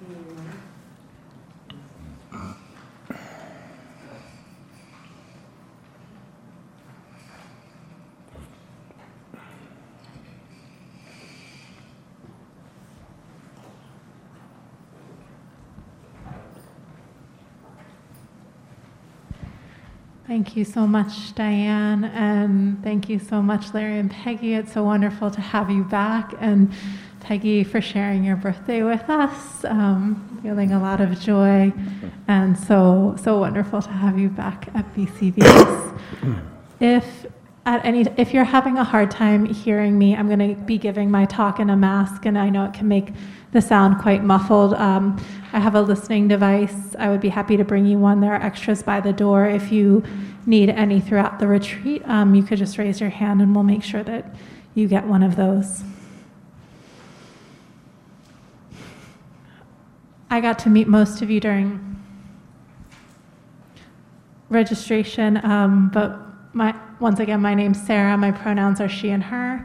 Thank you so much, Diane, and thank you so much, Larry and Peggy. It's so wonderful to have you back, and Peggy for sharing your birthday with us. Feeling a lot of joy, and so wonderful to have you back at BCBS. If you're having a hard time hearing me, I'm going to be giving my talk in a mask, and I know it can make the sound quite muffled. I have a listening device. I would be happy to bring you one. There are extras by the door. If you need any throughout the retreat, you could just raise your hand and we'll make sure that you get one of those. I got to meet most of you during registration, but once again, my name's Sarah. My pronouns are she and her.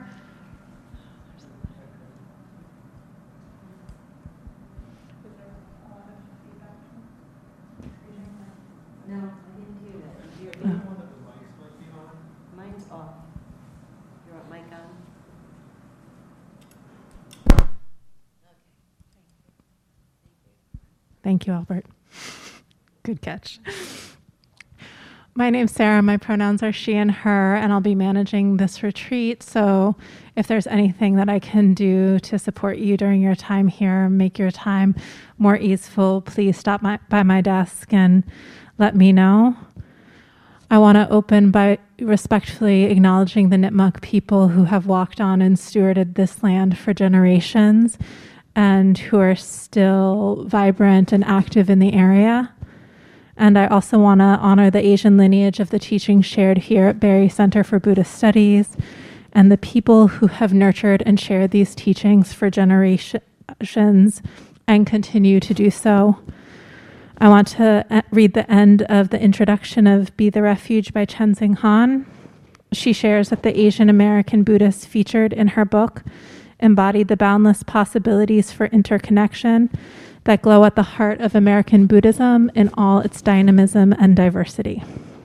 Thank you, Albert. Good catch. My name's Sarah. My pronouns are she and her, and I'll be managing this retreat. So if there's anything that I can do to support you during your time here, make your time more easeful, please stop by my desk and let me know. I want to open by respectfully acknowledging the Nipmuc people who have walked on and stewarded this land for generations, and who are still vibrant and active in the area. And I also want to honor the Asian lineage of the teachings shared here at Barry Center for Buddhist Studies and the people who have nurtured and shared these teachings for generations and continue to do so. I want to read the end of the introduction of Be the Refuge by Chenzing Han. She shares that the Asian American Buddhists featured in her book embodied the boundless possibilities for interconnection that glow at the heart of American Buddhism in all its dynamism and diversity.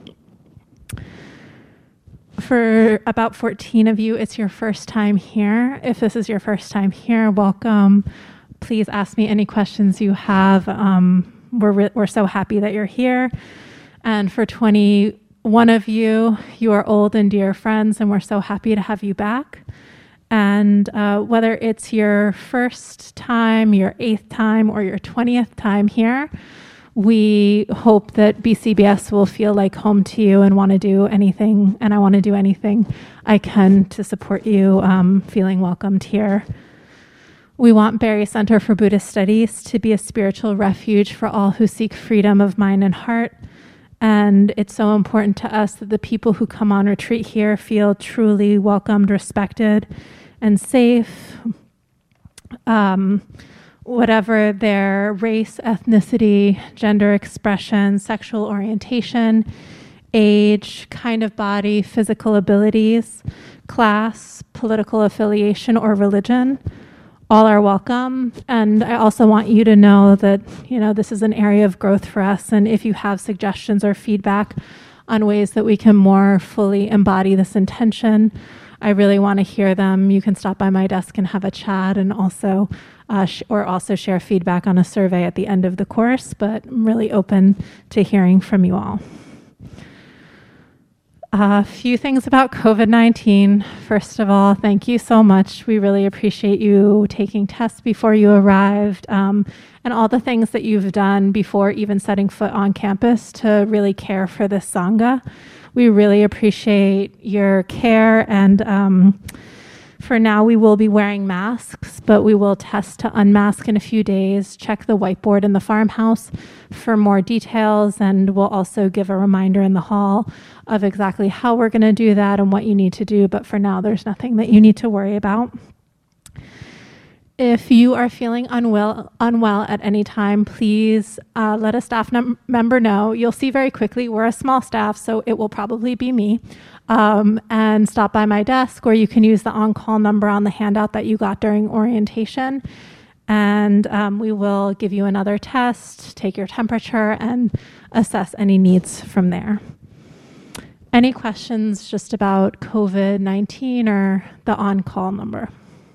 For about 14 of you, it's your first time here. If this is your first time here, welcome. Please ask me any questions you have. We're so happy that you're here. And for 21 of you, you are old and dear friends, and we're so happy to have you back. And whether it's your first time, your 8th time, or your 20th time here, we hope that BCBS will feel like home to you and want to do anything, and I want to do anything I can to support you feeling welcomed here. We want Barry Center for Buddhist Studies to be a spiritual refuge for all who seek freedom of mind and heart. And it's so important to us that the people who come on retreat here feel truly welcomed, respected, and safe, whatever their race, ethnicity, gender expression, sexual orientation, age, kind of body, physical abilities, class, political affiliation, or religion. All are welcome. And I also want you to know that, this is an area of growth for us. And if you have suggestions or feedback on ways that we can more fully embody this intention, I really want to hear them. You can stop by my desk and have a chat, and also share feedback on a survey at the end of the course, but I'm really open to hearing from you all. A few things about COVID-19. First of all, thank you so much. We really appreciate you taking tests before you arrived, and all the things that you've done before even setting foot on campus to really care for this Sangha. We really appreciate your care, and for now we will be wearing masks, but we will test to unmask in a few days. Check the whiteboard in the farmhouse for more details, and we'll also give a reminder in the hall of exactly how we're going to do that and what you need to do, but for now there's nothing that you need to worry about. If you are feeling unwell at any time, please let a staff member know. You'll see very quickly we're a small staff, so it will probably be me. And stop by my desk, or you can use the on-call number on the handout that you got during orientation. And we will give you another test, take your temperature, and assess any needs from there. Any questions just about COVID-19 or the on-call number?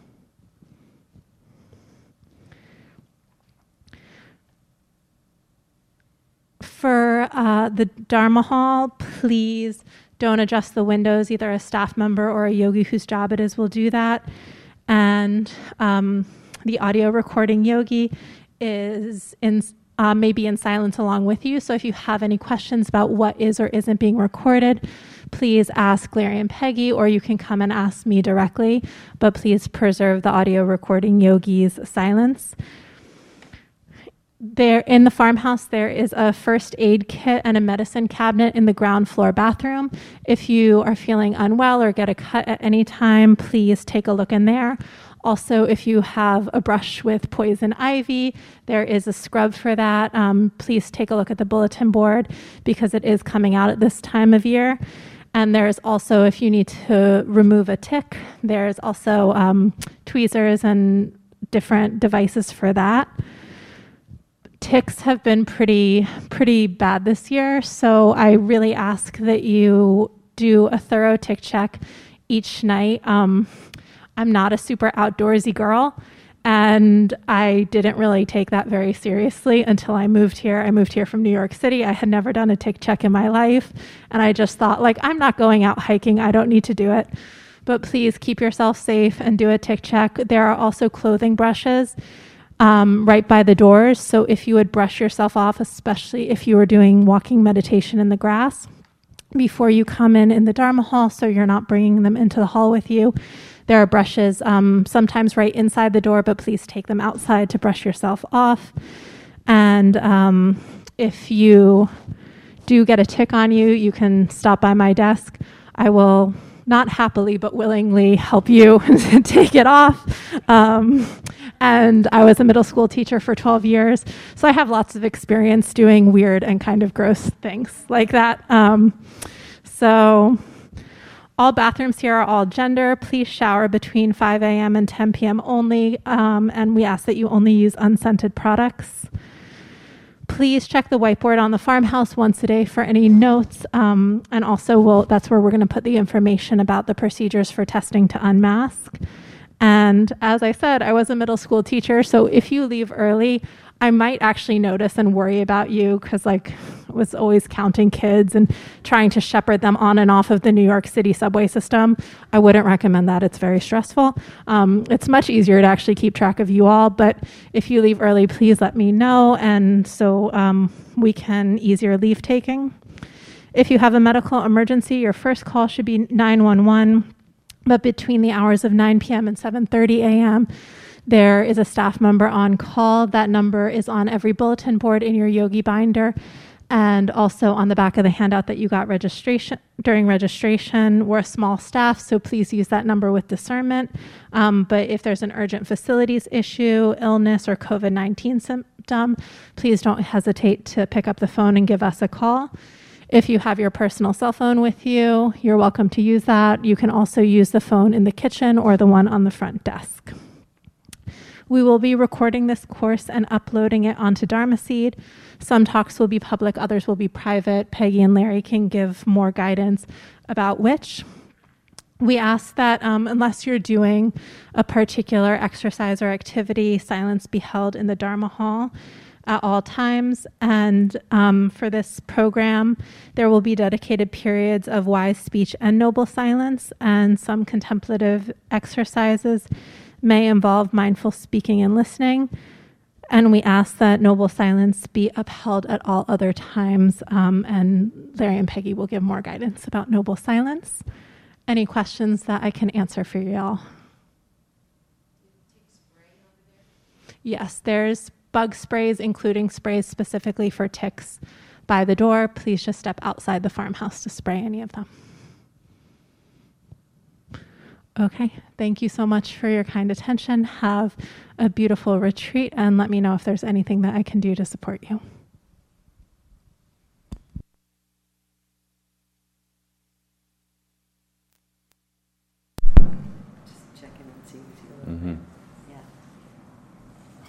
For the Dharma Hall, please don't adjust the windows. Either a staff member or a yogi whose job it is will do that. And the audio recording yogi is maybe in silence along with you. So if you have any questions about what is or isn't being recorded, please ask Larry and Peggy, or you can come and ask me directly. But please preserve the audio recording yogi's silence. There in the farmhouse, there is a first aid kit and a medicine cabinet in the ground floor bathroom. If you are feeling unwell or get a cut at any time, please take a look in there. Also, if you have a brush with poison ivy, there is a scrub for that. Please take a look at the bulletin board because it is coming out at this time of year. And there's also, if you need to remove a tick, there's also tweezers and different devices for that. Ticks have been pretty bad this year, so I really ask that you do a thorough tick check each night. I'm not a super outdoorsy girl, and I didn't really take that very seriously until I moved here. I moved here from New York City. I had never done a tick check in my life, and I just thought, like, I'm not going out hiking. I don't need to do it. But please keep yourself safe and do a tick check. There are also clothing brushes right by the doors. So if you would brush yourself off, especially if you were doing walking meditation in the grass, before you come in the Dharma hall, so you're not bringing them into the hall with you. There are brushes sometimes right inside the door, but please take them outside to brush yourself off. And if you do get a tick on you, you can stop by my desk. I will not happily, but willingly help you take it off. And I was a middle school teacher for 12 years, so I have lots of experience doing weird and kind of gross things like that. So all bathrooms here are all gender. Please shower between 5 a.m. and 10 p.m. only, and we ask that you only use unscented products. Please check the whiteboard on the farmhouse once a day for any notes, and also that's where we're going to put the information about the procedures for testing to unmask. And as I said, I was a middle school teacher, so if you leave early, I might actually notice and worry about you because, like, I was always counting kids and trying to shepherd them on and off of the New York City subway system. I wouldn't recommend that. It's very stressful. It's much easier to actually keep track of you all, but if you leave early, please let me know, and so we can ease your leave taking. If you have a medical emergency, your first call should be 911. But between the hours of 9 p.m. and 7:30 a.m., there is a staff member on call. That number is on every bulletin board in your yogi binder and also on the back of the handout that you got during registration. We're a small staff, so please use that number with discernment. But if there's an urgent facilities issue, illness, or COVID-19 symptom, please don't hesitate to pick up the phone and give us a call. If you have your personal cell phone with you, you're welcome to use that. You can also use the phone in the kitchen or the one on the front desk. We will be recording this course and uploading it onto Dharma Seed. Some talks will be public, others will be private. Peggy and Larry can give more guidance about which. We ask that unless you're doing a particular exercise or activity, silence be held in the Dharma hall at all times. And for this program, there will be dedicated periods of wise speech and noble silence, and some contemplative exercises may involve mindful speaking and listening. And we ask that noble silence be upheld at all other times. And Larry and Peggy will give more guidance about noble silence. Any questions that I can answer for y'all? Yes, there's bug sprays, including sprays specifically for ticks by the door. Please just step outside the farmhouse to spray any of them. Okay, thank you so much for your kind attention. Have a beautiful retreat, and let me know if there's anything that I can do to support you. Just check in and see what you look like. Yeah.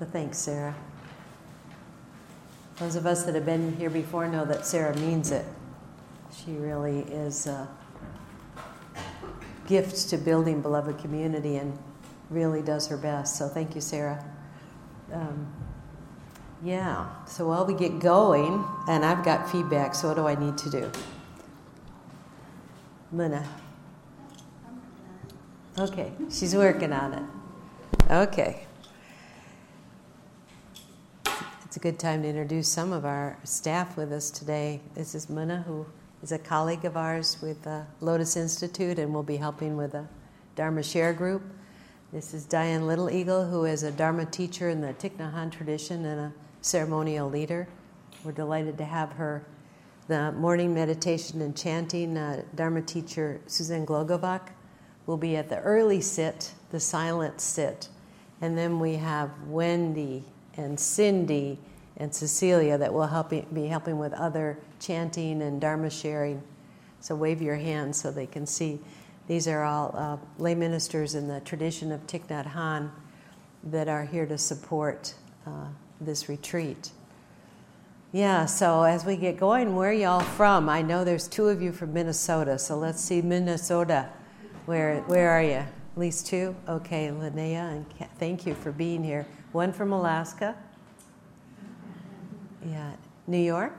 Well, thanks, Sarah. Those of us that have been here before know that Sarah means it. She really is a gift to building beloved community and really does her best. So thank you, Sarah. Yeah, so while we get going, and I've got feedback, so what do I need to do? Luna. Okay, she's working on it. Okay. It's a good time to introduce some of our staff with us today. This is Muna, who is a colleague of ours with the Lotus Institute and will be helping with the Dharma Share group. This is Diane Little Eagle, who is a Dharma teacher in the Thich Nhat Hanh tradition and a ceremonial leader. We're delighted to have her. The morning meditation and chanting Dharma teacher Suzanne Glogovac will be at the early sit, the silent sit. And then we have Wendy and Cindy and Cecilia that will be helping with other chanting and Dharma sharing. So wave your hands so they can see. These are all lay ministers in the tradition of Thich Nhat Hanh that are here to support this retreat. Yeah, so as we get going, where are y'all from? I know there's two of you from Minnesota, so let's see Minnesota. Where are you? At least two? Okay, Linnea, and thank you for being here. One from Alaska. Yeah, New York?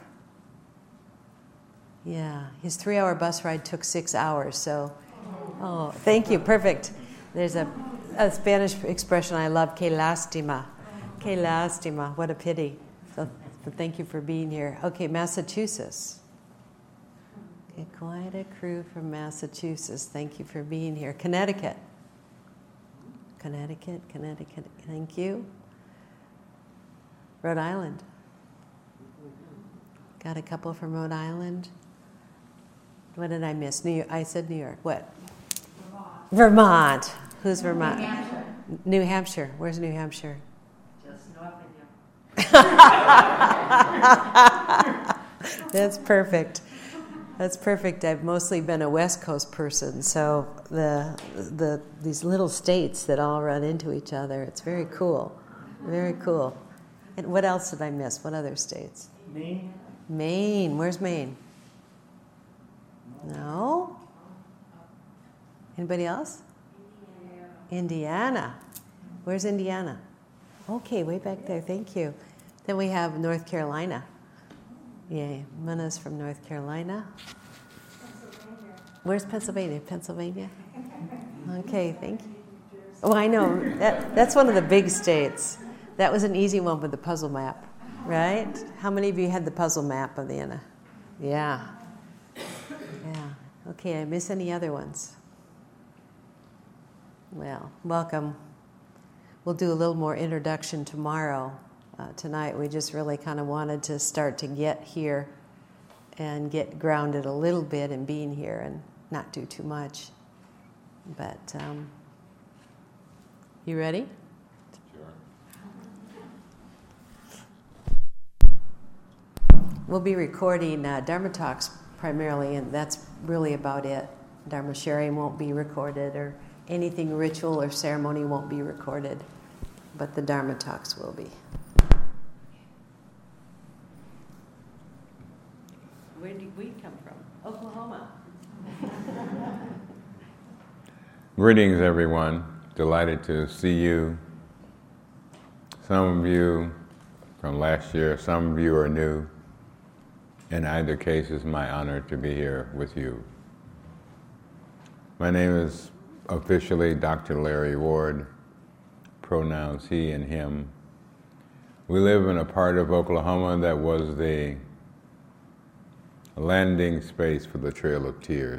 Yeah, his 3-hour bus ride took 6 hours, so, oh, thank you, perfect. There's a Spanish expression I love, que lástima. Que lástima, what a pity. So thank you for being here. Okay, Massachusetts. Okay, quite a crew from Massachusetts. Thank you for being here. Connecticut. Connecticut, thank you. Rhode Island. Got a couple from Rhode Island. What did I miss? I said New York. What? Vermont. Who's Vermont? New Hampshire. New Hampshire. Where's New Hampshire? Just north of you. That's perfect. That's perfect. I've mostly been a West Coast person, so these little states that all run into each other, it's very cool. Very cool. And what else did I miss? What other states? Maine. Maine. Where's Maine? No? Anybody else? Indiana. Where's Indiana? Okay, way back there. Thank you. Then we have North Carolina. Yay. Muna's from North Carolina. Where's Pennsylvania? Pennsylvania? Okay, thank you. Oh, I know. That's one of the big states. That was an easy one with the puzzle map, right? How many of you had the puzzle map of the Indiana? Yeah. Yeah. Okay, I miss any other ones? Well, welcome. We'll do a little more introduction tomorrow. Tonight we just really kind of wanted to start to get here and get grounded a little bit in being here and not do too much. But you ready? Sure. We'll be recording Dharma talks primarily, and that's really about it. Dharma sharing won't be recorded, or anything ritual or ceremony won't be recorded, but the Dharma talks will be. Where did we come from? Oklahoma. Greetings, everyone. Delighted to see you. Some of you from last year, some of you are new. In either case, it's my honor to be here with you. My name is officially Dr. Larry Ward, pronouns he and him. We live in a part of Oklahoma that was the landing space for the Trail of Tears.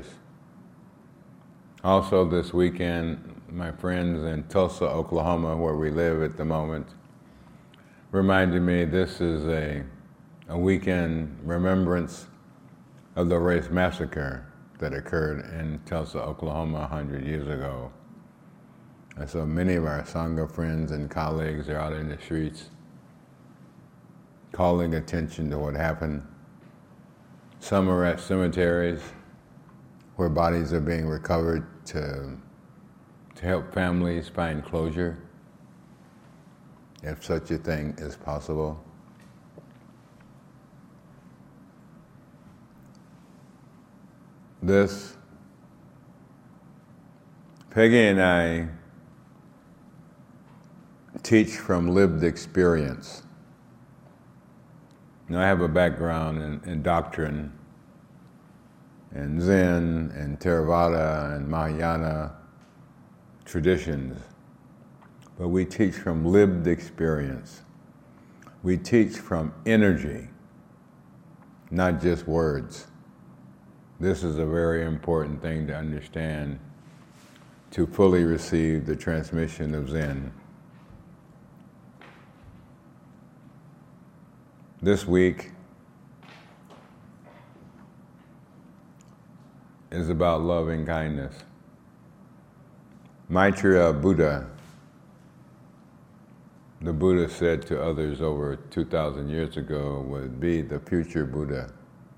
Also this weekend, my friends in Tulsa, Oklahoma, where we live at the moment, reminded me this is a weekend remembrance of the race massacre that occurred in Tulsa, Oklahoma 100 years ago. And so many of our Sangha friends and colleagues are out in the streets calling attention to what happened. Some are at cemeteries where bodies are being recovered to help families find closure. if such a thing is possible. This, Peggy and I teach from lived experience. Now, I have a background in doctrine, and Zen, and Theravada, and Mahayana traditions, but we teach from lived experience. We teach from energy, not just words. This is a very important thing to understand to fully receive the transmission of Zen. This week is about loving kindness. Maitreya Buddha, the Buddha said to others over 2,000 years ago, would be the future Buddha.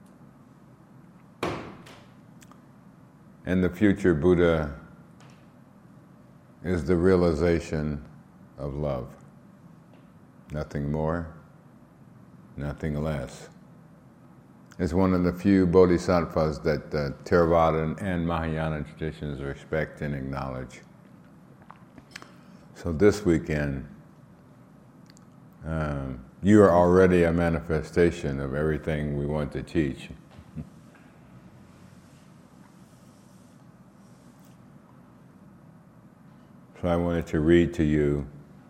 And the future Buddha is the realization of love. Nothing more, nothing less. It's one of the few bodhisattvas that the Theravada and Mahayana traditions respect and acknowledge. So this weekend, you are already a manifestation of everything we want to teach. So I wanted to read to you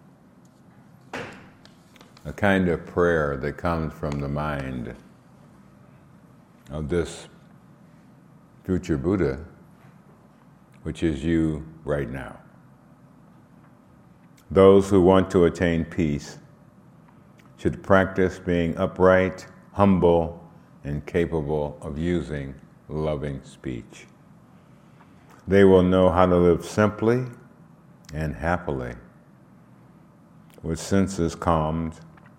a kind of prayer that comes from the mind of this future Buddha, which is you right now. Those who want to attain peace should practice being upright, humble, and capable of using loving speech. They will know how to live simply and happily, with senses calmed,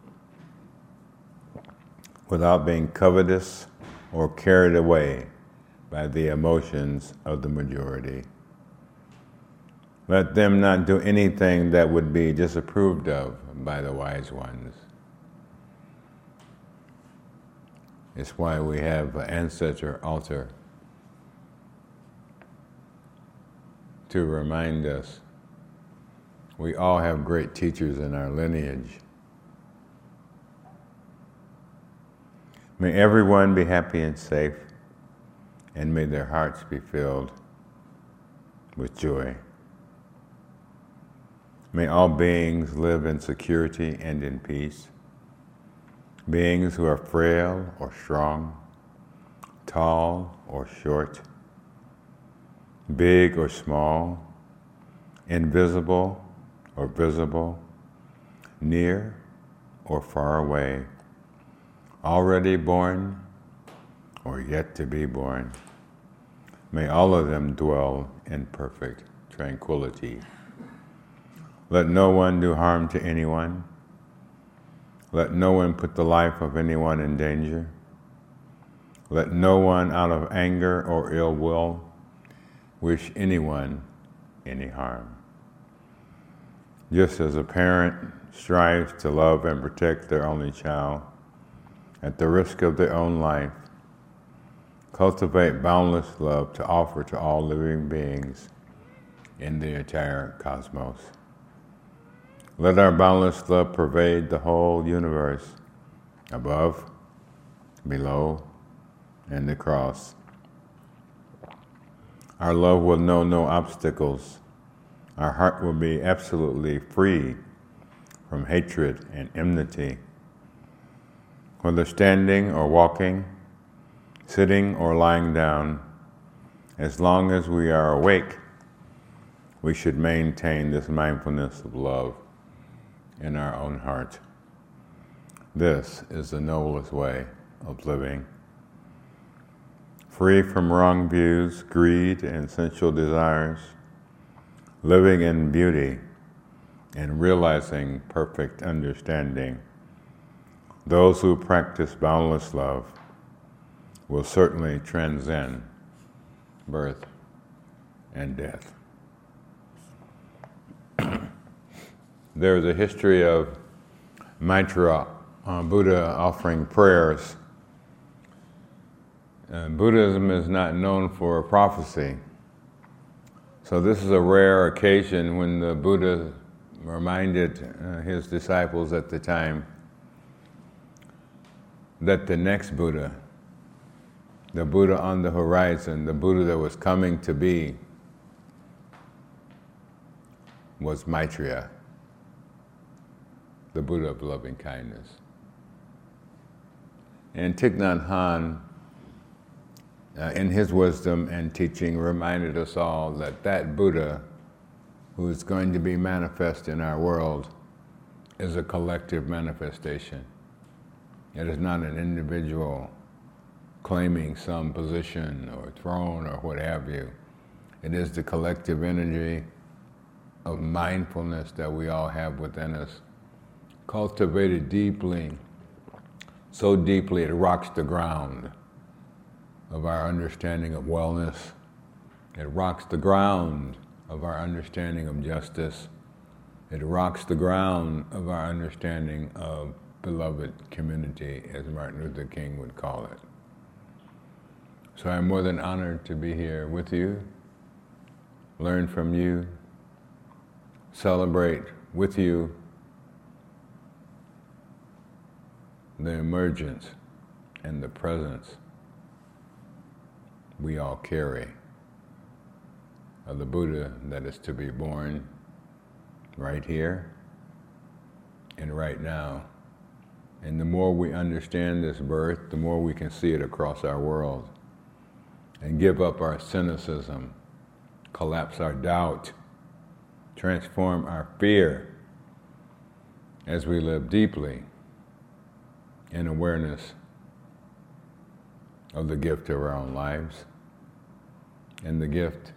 without being covetous or carried away by the emotions of the majority. Let them not do anything that would be disapproved of by the wise ones. It's why we have an ancestor altar to remind us we all have great teachers in our lineage. May everyone be happy and safe, and may their hearts be filled with joy. May all beings live in security and in peace. Beings who are frail or strong, tall or short, big or small, invisible or visible, near or far away, already born or yet to be born. May all of them dwell in perfect tranquility. Let no one do harm to anyone. Let no one put the life of anyone in danger. Let no one out of anger or ill will wish anyone any harm. Just as a parent strives to love and protect their only child at the risk of their own life, cultivate boundless love to offer to all living beings in the entire cosmos. Let our boundless love pervade the whole universe, above, below, and across. Our love will know no obstacles. Our heart will be absolutely free from hatred and enmity. Whether standing or walking, sitting or lying down, as long as we are awake, we should maintain this mindfulness of love in our own heart. This is the noblest way of living. Free from wrong views, greed, and sensual desires, living in beauty and realizing perfect understanding. Those who practice boundless love will certainly transcend birth and death. there's a history of Maitreya Buddha offering prayers. Buddhism is not known for prophecy. So this is a rare occasion when the Buddha reminded his disciples at the time that the next Buddha, the Buddha on the horizon, the Buddha that was coming to be, was Maitreya, the Buddha of loving kindness. And Thich Nhat Hanh, in his wisdom and teaching, reminded us all that that Buddha who is going to be manifest in our world is a collective manifestation. It is not an individual claiming some position or throne or what have you. It is the collective energy of mindfulness that we all have within us, cultivated deeply, so deeply it rocks the ground of our understanding of wellness. It rocks the ground of our understanding of justice. It rocks the ground of our understanding of beloved community, as Martin Luther King would call it. So I'm more than honored to be here with you, learn from you, celebrate with you the emergence and the presence we all carry of the Buddha that is to be born right here and right now. And the more we understand this birth, the more we can see it across our world and give up our cynicism, collapse our doubt, transform our fear as we live deeply in awareness of the gift of our own lives and the gift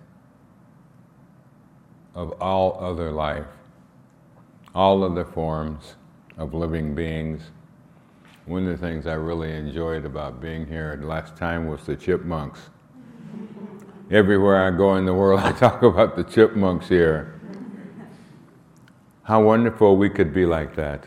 of all other life, all other forms of living beings. One of the things I really enjoyed about being here last time was the chipmunks. Everywhere I go in the world, I talk about the chipmunks here. How wonderful we could be like that.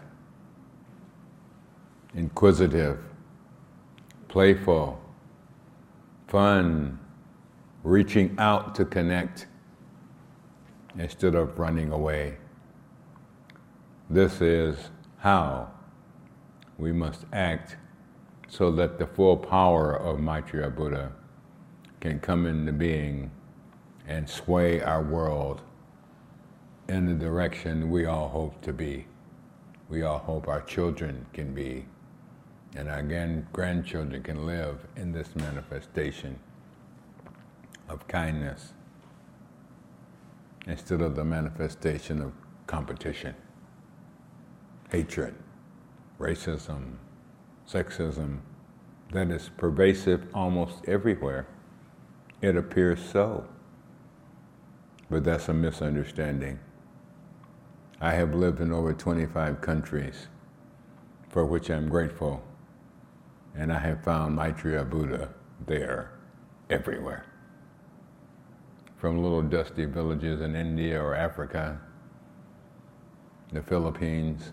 Inquisitive, playful, fun, reaching out to connect instead of running away. This is how we must act so that the full power of Maitreya Buddha can come into being and sway our world in the direction we all hope to be. We all hope our children can be, and our grandchildren can live in this manifestation of kindness instead of the manifestation of competition, hatred, racism, sexism, that is pervasive almost everywhere. It appears so, but that's a misunderstanding. I have lived in over 25 countries, for which I'm grateful, and I have found Maitreya Buddha there, everywhere. From little dusty villages in India or Africa, the Philippines,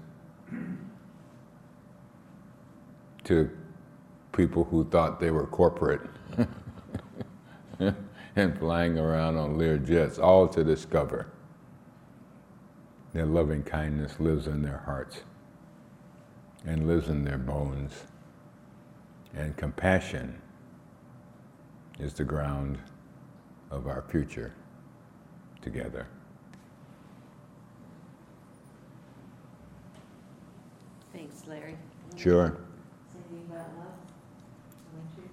to people who thought they were corporate and flying around on Lear jets, all to discover that loving kindness lives in their hearts and lives in their bones, and compassion is the ground of our future together. Thanks, Larry. Sure. Singing about love. Won't you?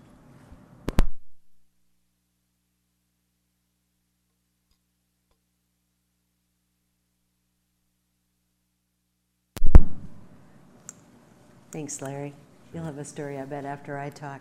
Thanks, Larry. You'll have a story, I bet, after I talk.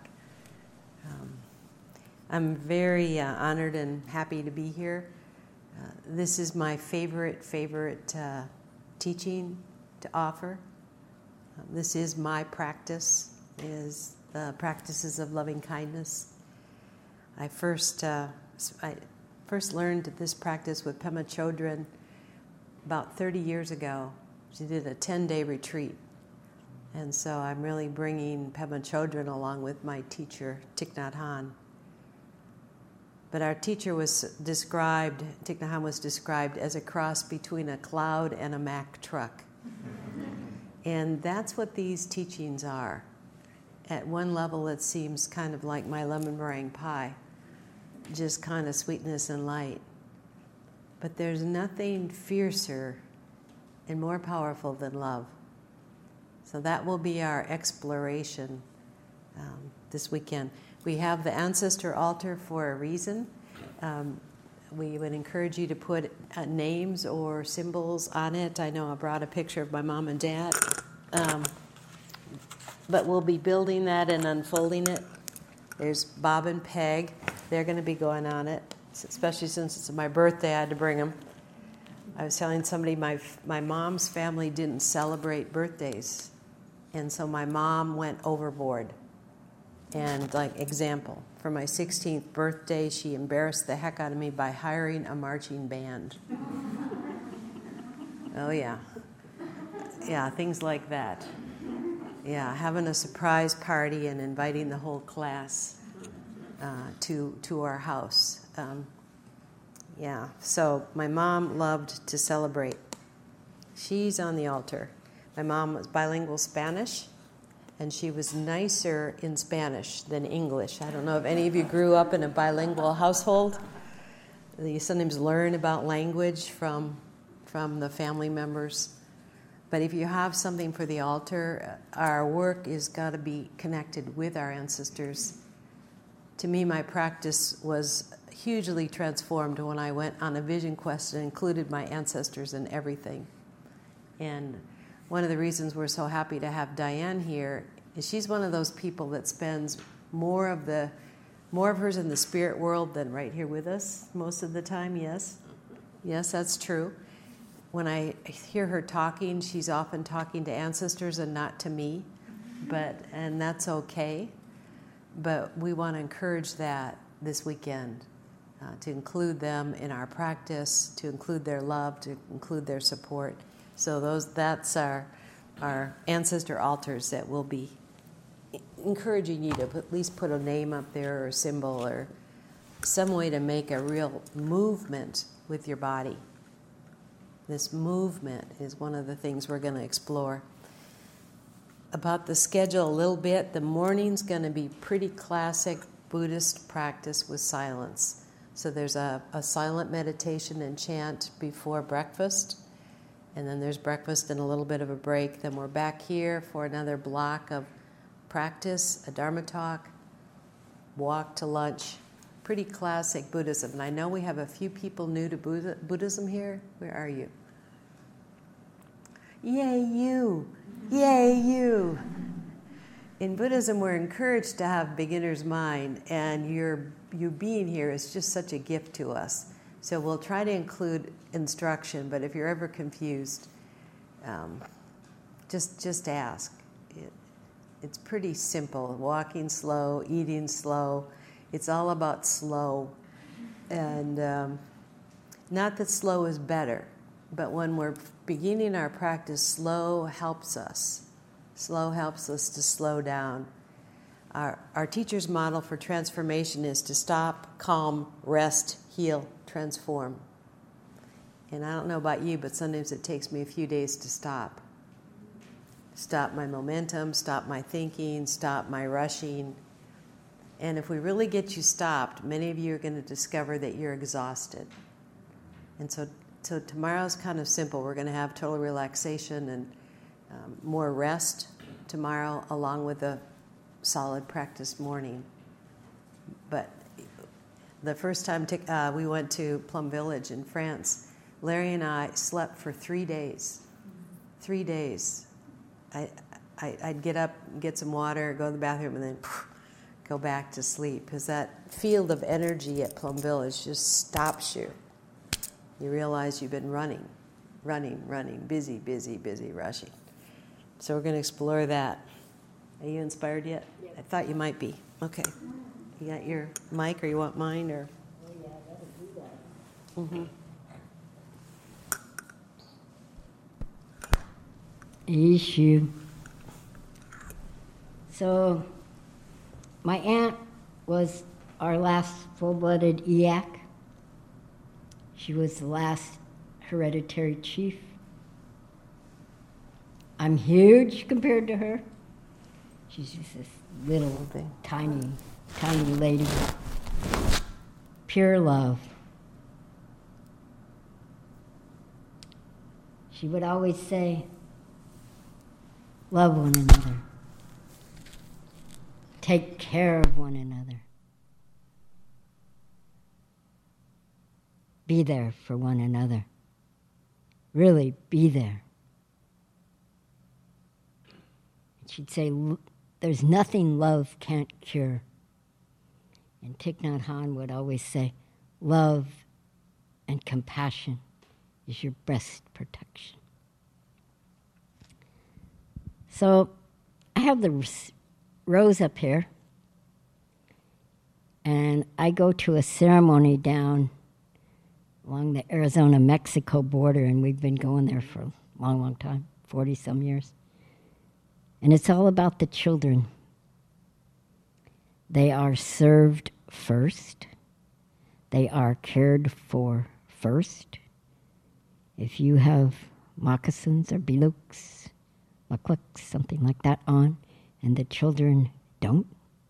I'm very honored and happy to be here. This is my favorite teaching to offer. This is my practice, is the practices of loving kindness. I first learned this practice with Pema Chodron about 30 years ago. She did a 10-day retreat. And so I'm really bringing Pema Chodron along with my teacher, Thich Nhat Hanh. But our teacher was described, Thich Nhat Hanh was described as a cross between a cloud and a Mack truck. And that's what these teachings are. At one level, it seems kind of like my lemon meringue pie, just kind of sweetness and light. But there's nothing fiercer and more powerful than love. So that will be our exploration this weekend. We have the ancestor altar for a reason. We would encourage you to put names or symbols on it. I know I brought a picture of my mom and dad. But we'll be building that and unfolding it. There's Bob and Peg. They're going to be going on it, especially since it's my birthday. I had to bring them. I was telling somebody my mom's family didn't celebrate birthdays. And so my mom went overboard. And like example, for my 16th birthday, she embarrassed the heck out of me by hiring a marching band. Oh yeah. Yeah, things like that. Yeah, having a surprise party and inviting the whole class to our house. Yeah, so my mom loved to celebrate. She's on the altar. My mom was bilingual Spanish, and she was nicer in Spanish than English. I don't know if any of you grew up in a bilingual household. You sometimes learn about language from the family members. But if you have something for the altar, our work has got to be connected with our ancestors. To me, my practice was hugely transformed when I went on a vision quest and included my ancestors in everything. And one of the reasons we're so happy to have Diane here is she's one of those people that spends more of hers in the spirit world than right here with us most of the time. Yes, that's true. When I hear her talking, she's often talking to ancestors and not to me, and that's okay. But we want to encourage that this weekend, to include them in our practice, to include their love, to include their support. So that's our ancestor altars that will be encouraging you to at least put a name up there or a symbol or some way to make a real movement with your body. This movement is one of the things we're going to explore. About the schedule a little bit, the morning's going to be pretty classic Buddhist practice with silence. So there's a silent meditation and chant before breakfast, and then there's breakfast and a little bit of a break. Then we're back here for another block of practice, a Dharma talk, walk to lunch. Pretty classic Buddhism. And I know we have a few people new to Buddhism here. Where are you? Yay, you! Yay, you! In Buddhism, we're encouraged to have beginner's mind, and you being here is just such a gift to us. So we'll try to include instruction, but if you're ever confused, just ask. It's pretty simple. Walking slow, eating slow. It's all about slow. And not that slow is better, but when we're beginning our practice, slow helps us. Slow helps us to slow down. Our teacher's model for transformation is to stop, calm, rest, heal, transform. And I don't know about you, but sometimes it takes me a few days to stop. Stop my momentum, stop my thinking, stop my rushing. And if we really get you stopped, many of you are going to discover that you're exhausted. And so tomorrow's kind of simple. We're going to have total relaxation and more rest tomorrow, along with a solid practice morning. But the first time we went to Plum Village in France, Larry and I slept for 3 days. 3 days. I'd get up, get some water, go to the bathroom, and then go back to sleep, because that field of energy at Plum Village just stops you. You realize you've been running, busy, rushing. So we're going to explore that. Are you inspired yet? Yep. I thought you might be. Okay. You got your mic, or you want mine, or? Oh, yeah, I gotta do that. Mm-hmm. issue. So, my aunt was our last full-blooded EAC. She was the last hereditary chief. I'm huge compared to her. She's just this little, tiny lady. Pure love. She would always say, love one another. Take care of one another. Be there for one another. Really be there. She'd say, there's nothing love can't cure. And Thich Nhat Hanh would always say, love and compassion is your best protection. So I have the rose up here, and I go to a ceremony down along the Arizona-Mexico border, and we've been going there for a long, long time, 40-some years. And it's all about the children. They are served first. They are cared for first. If you have moccasins or biluks, maklaks, something like that on, and the children don't,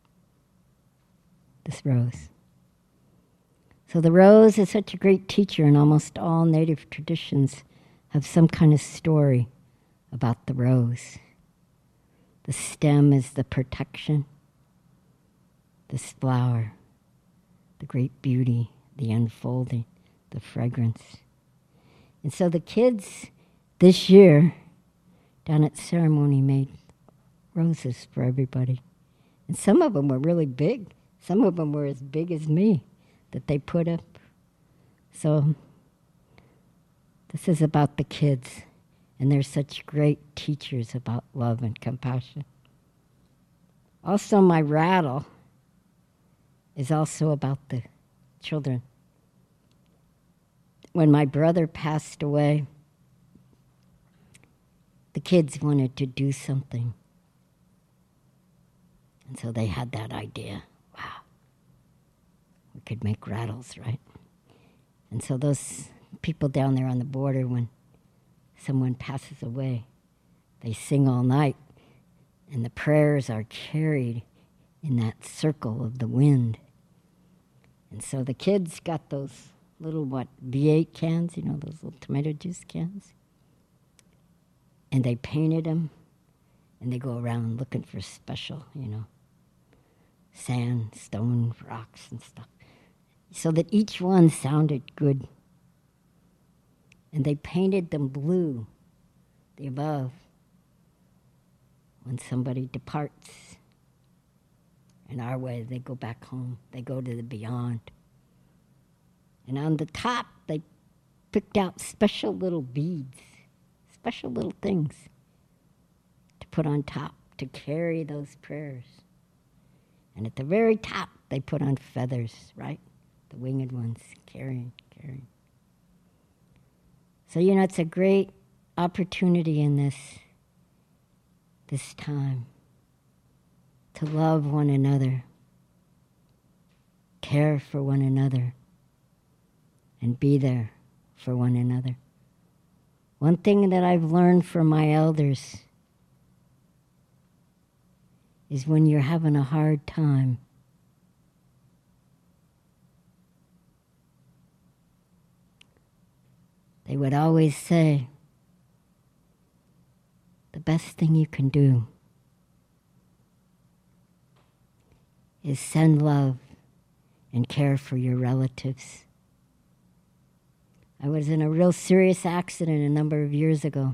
this rose. So the rose is such a great teacher, and almost all Native traditions have some kind of story about the rose. The stem is the protection, this flower, the great beauty, the unfolding, the fragrance. And so the kids this year down at ceremony made roses for everybody. And some of them were really big. Some of them were as big as me that they put up. So this is about the kids. And they're such great teachers about love and compassion. Also, my rattle is also about the children. When my brother passed away, the kids wanted to do something. And so they had that idea. Wow, we could make rattles, right? And so those people down there on the border, when someone passes away, they sing all night, and the prayers are carried in that circle of the wind. And so the kids got those little, V8 cans, those little tomato juice cans, and they painted them, and they go around looking for special, sand, stone, rocks, and stuff, so that each one sounded good. And they painted them blue, the above, when somebody departs. In our way, they go back home. They go to the beyond. And on the top, they picked out special little beads, special little things to put on top to carry those prayers. And at the very top, they put on feathers, right? The winged ones, carrying. So, it's a great opportunity in this time to love one another, care for one another, and be there for one another. One thing that I've learned from my elders is when you're having a hard time, they would always say, the best thing you can do is send love and care for your relatives. I was in a real serious accident a number of years ago,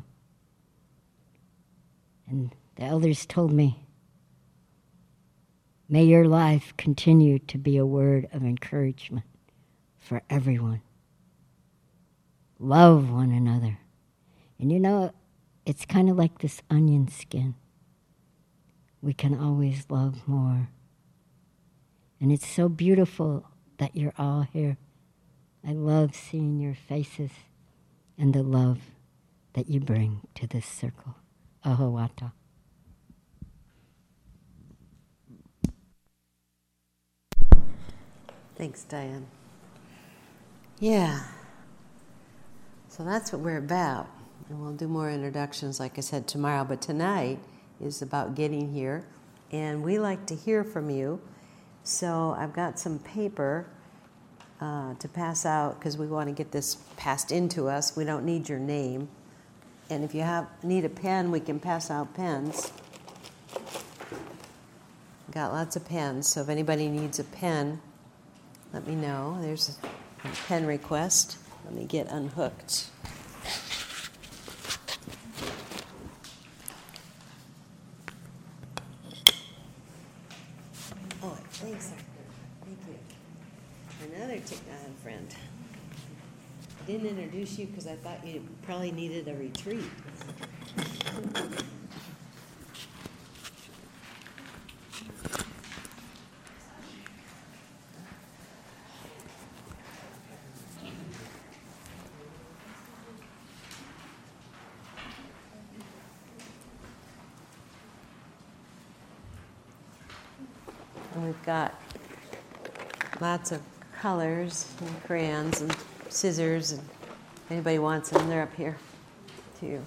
and the elders told me, may your life continue to be a word of encouragement for everyone. Love one another. And it's kind of like this onion skin. We can always love more. And it's so beautiful that you're all here. I love seeing your faces and the love that you bring to this circle. Ahawata. Thanks, Diane. Yeah. So that's what we're about. And we'll do more introductions, like I said, tomorrow. But tonight is about getting here. And we like to hear from you. So I've got some paper to pass out because we want to get this passed into us. We don't need your name. And if you need a pen, we can pass out pens. Got lots of pens. So if anybody needs a pen, let me know. There's a pen request. Let me get unhooked. Oh, thanks, Arthur. Thank you. Another Thich friend. I didn't introduce you because I thought you probably needed a retreat. And we've got lots of colors and crayons and scissors, and if anybody wants them, they're up here too.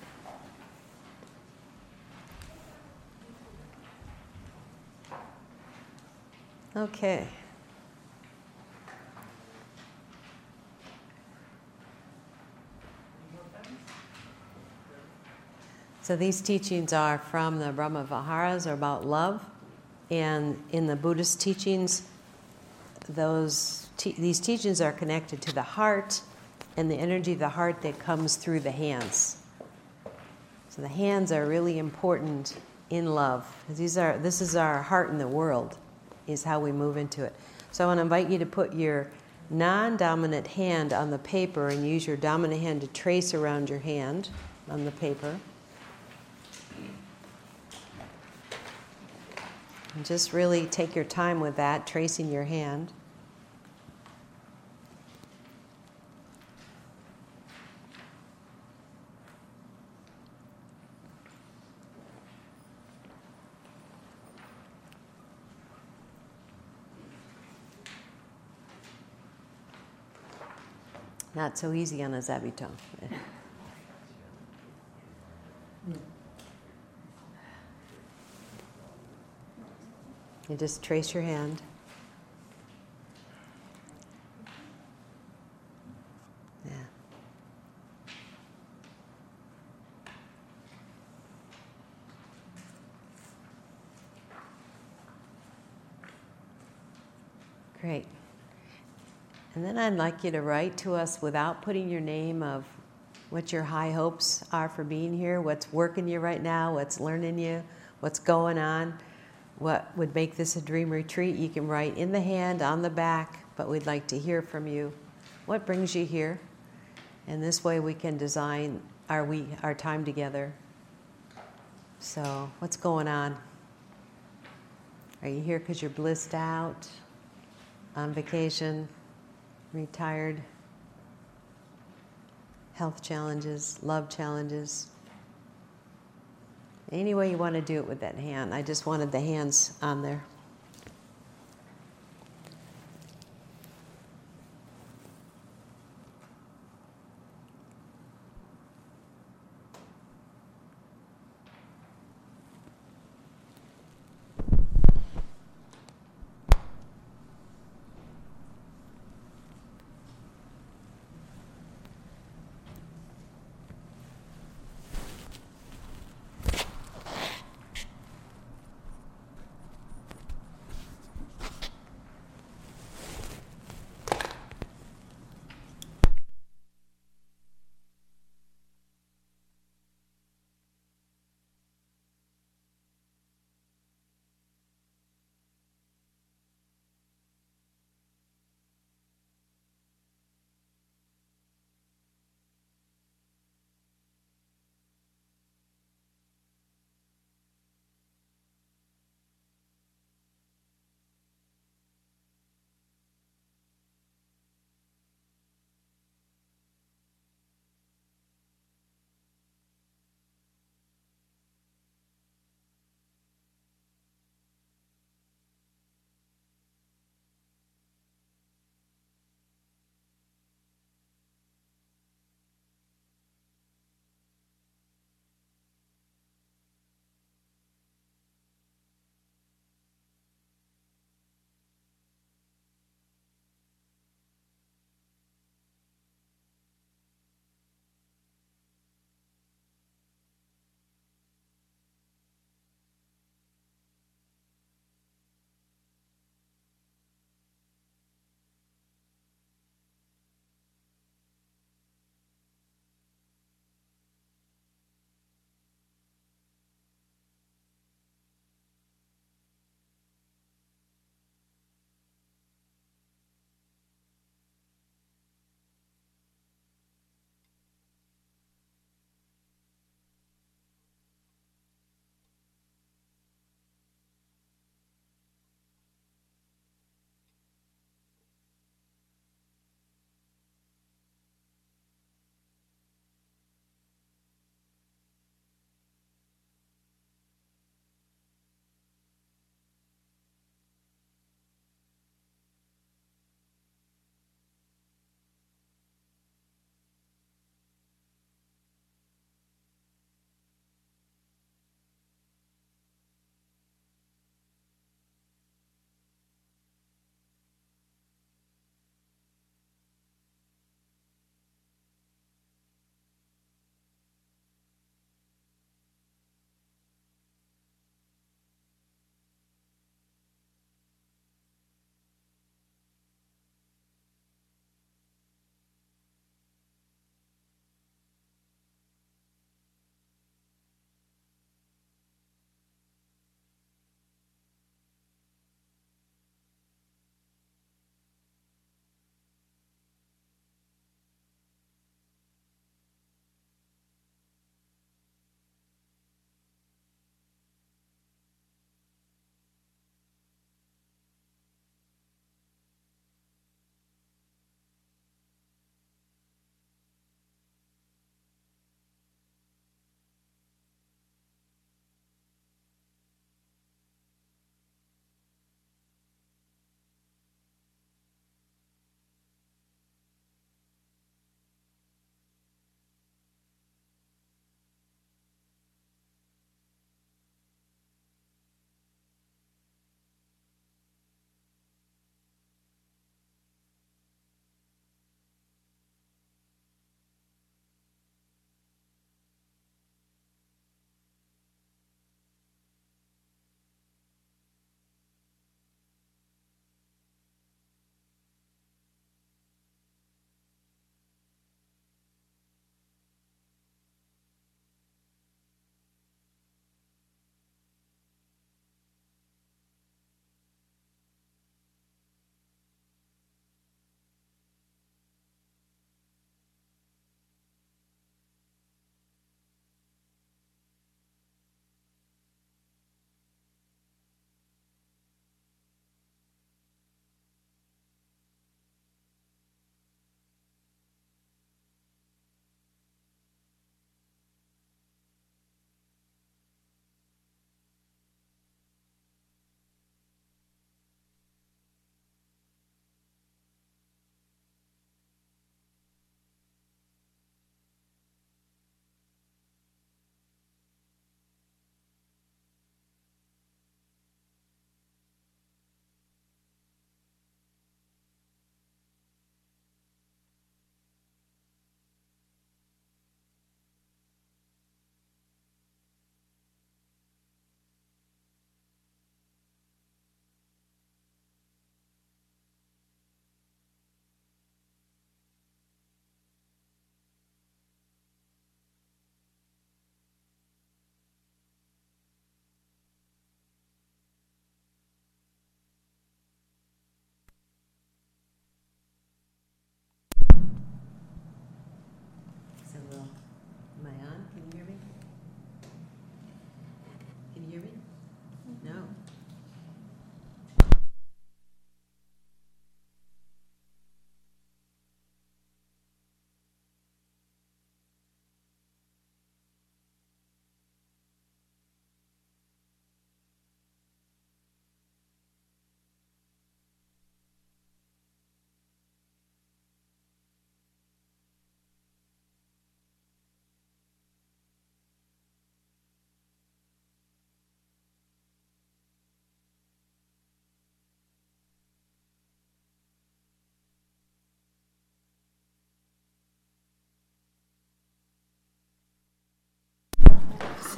Okay. So these teachings are from the Brahma Viharas, are about love. And in the Buddhist teachings, these teachings are connected to the heart and the energy of the heart that comes through the hands. So the hands are really important in love. This is our heart in the world, is how we move into it. So I want to invite you to put your non-dominant hand on the paper and use your dominant hand to trace around your hand on the paper. And just really take your time with that, tracing your hand. Not so easy on a zabuton. You just trace your hand. Yeah. Great. And then I'd like you to write to us without putting your name of what your high hopes are for being here, what's working you right now, what's learning you, what's going on. What would make this a dream retreat? You can write in the hand, on the back, but we'd like to hear from you. What brings you here? And this way we can design our time together. So, what's going on? Are you here because you're blissed out, on vacation, retired, health challenges, love challenges? Any way you want to do it with that hand. I just wanted the hands on there.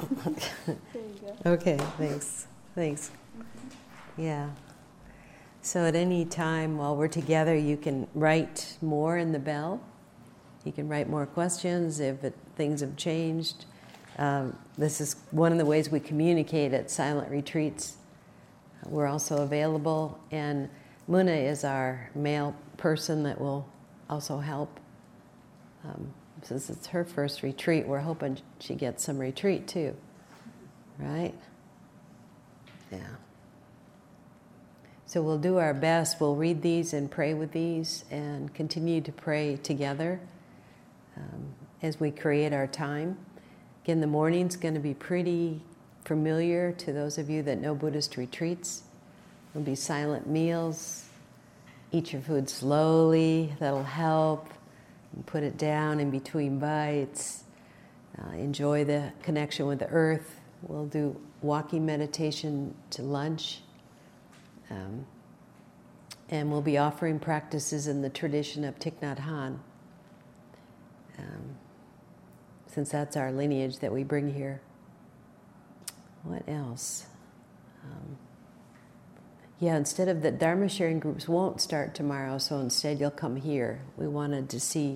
Okay, thanks. Thanks. Yeah. So at any time while we're together, you can write more in the bell. You can write more questions if things have changed. This is one of the ways we communicate at silent retreats. We're also available, and Muna is our male person that will also help. Since it's her first retreat, we're hoping she gets some retreat too, right? Yeah. So we'll do our best. We'll read these and pray with these and continue to pray together as we create our time. Again, the morning's going to be pretty familiar to those of you that know Buddhist retreats. There'll be silent meals. Eat your food slowly. That'll help. And put it down in between bites. Enjoy the connection with the earth. We'll do walking meditation to lunch. And we'll be offering practices in the tradition of Thich Nhat Hanh, since that's our lineage that we bring here. What else? Instead of the Dharma sharing groups won't start tomorrow, so instead you'll come here. We wanted to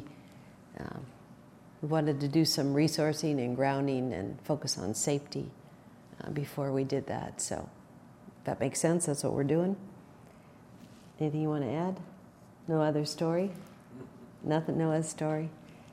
do some resourcing and grounding and focus on safety before we did that. So if that makes sense, that's what we're doing. Anything you want to add? No other story? Nothing, no other story?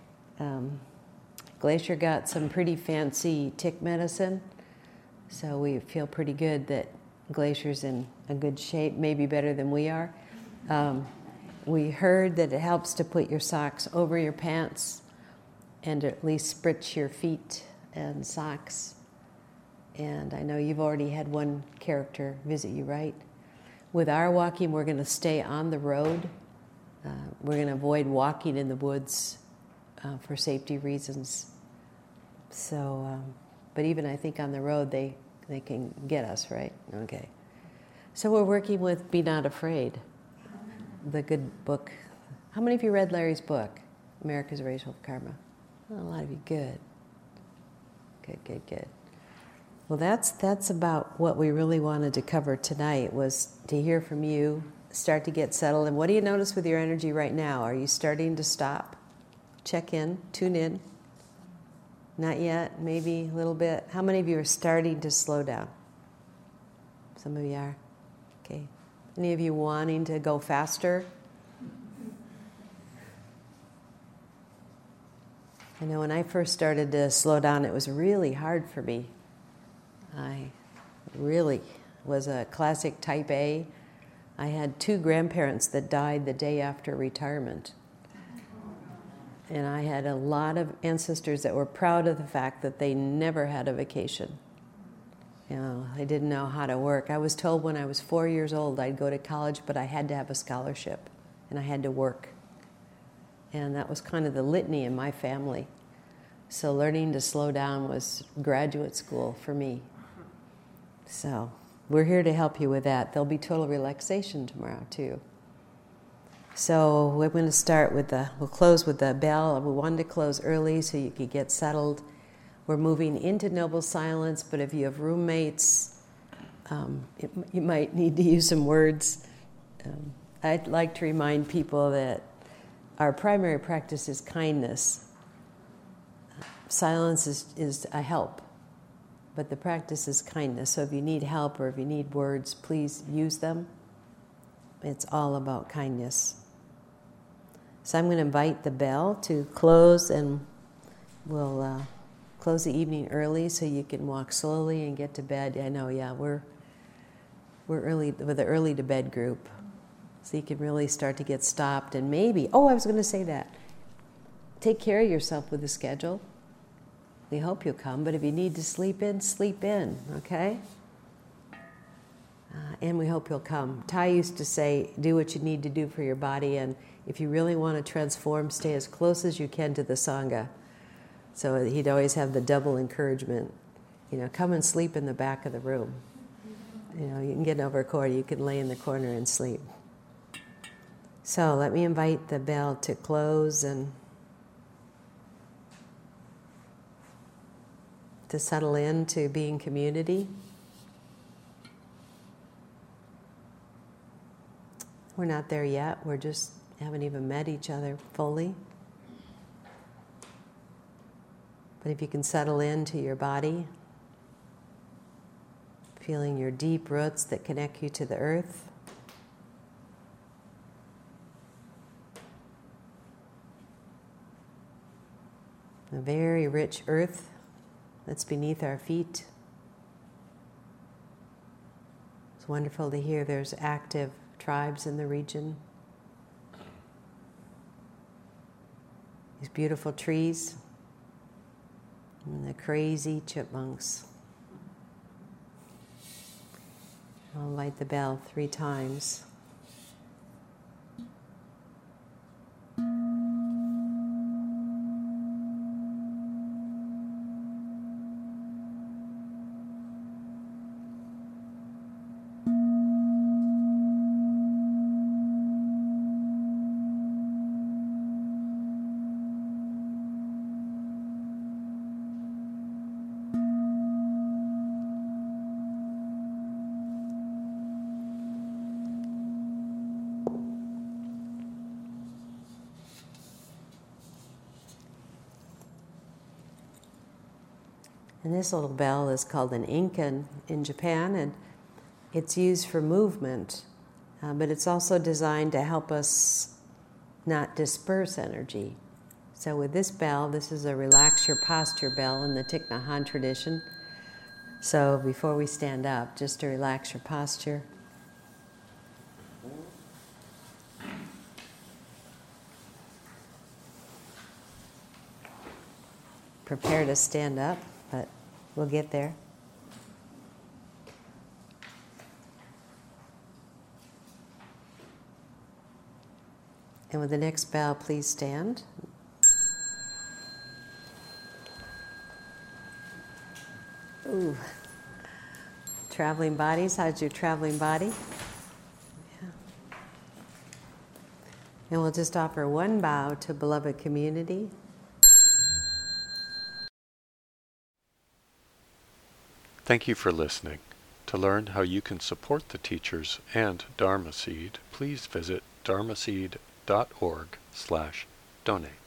Glacier got some pretty fancy tick medicine, so we feel pretty good that Glacier's in a good shape, maybe better than we are. We heard that it helps to put your socks over your pants and at least spritz your feet and socks. And I know you've already had one character visit you, right? With our walking, we're going to stay on the road. We're going to avoid walking in the woods for safety reasons. So, but even I think on the road, they can get us, right? Okay. So we're working with Be Not Afraid, the good book. How many of you read Larry's book, America's Racial Karma? Oh, a lot of you. Good. Good. Well, that's about what we really wanted to cover tonight, was to hear from you, start to get settled. And what do you notice with your energy right now? Are you starting to stop? Check in, tune in. Not yet, maybe a little bit. How many of you are starting to slow down? Some of you are. Okay. Any of you wanting to go faster? I know when I first started to slow down, it was really hard for me. I really was a classic type A. I had 2 grandparents that died the day after retirement. And I had a lot of ancestors that were proud of the fact that they never had a vacation. You know, they didn't know how to work. I was told when I was 4 years old I'd go to college, but I had to have a scholarship, and I had to work. And that was kind of the litany in my family. So learning to slow down was graduate school for me. So we're here to help you with that. There'll be total relaxation tomorrow, too. So we're going to start with we'll close with the bell. We wanted to close early so you could get settled. We're moving into noble silence, but if you have roommates, you might need to use some words. I'd like to remind people that our primary practice is kindness. Silence is a help, but the practice is kindness. So if you need help or if you need words, please use them. It's all about kindness. So I'm going to invite the bell to close, and we'll close the evening early so you can walk slowly and get to bed. I know, we're early with the early to bed group, so you can really start to get stopped. And maybe, I was going to say that, take care of yourself with the schedule. We hope you'll come, but if you need to sleep in, okay? And we hope you'll come. Ty used to say, do what you need to do for your body, and if you really want to transform, stay as close as you can to the Sangha. So he'd always have the double encouragement. Come and sleep in the back of the room. You can get over a corner, you can lay in the corner and sleep. So let me invite the bell to close and to settle into being community. We're not there yet. We're just haven't even met each other fully. But if you can settle into your body, feeling your deep roots that connect you to the earth, a very rich earth that's beneath our feet. It's wonderful to hear there's active tribes in the region. These beautiful trees and the crazy chipmunks. I'll light the bell 3 times. And this little bell is called an inkan in Japan, and it's used for movement, but it's also designed to help us not disperse energy. So with this bell, this is a relax your posture bell in the Thich Nhat Hanh tradition. So before we stand up, just to relax your posture. Prepare to stand up, but we'll get there. And with the next bell, please stand. Ooh. Traveling bodies, how's your traveling body? Yeah. And we'll just offer one bow to beloved community. Thank you for listening. To learn how you can support the teachers and Dharma Seed, please visit dharmaseed.org/donate.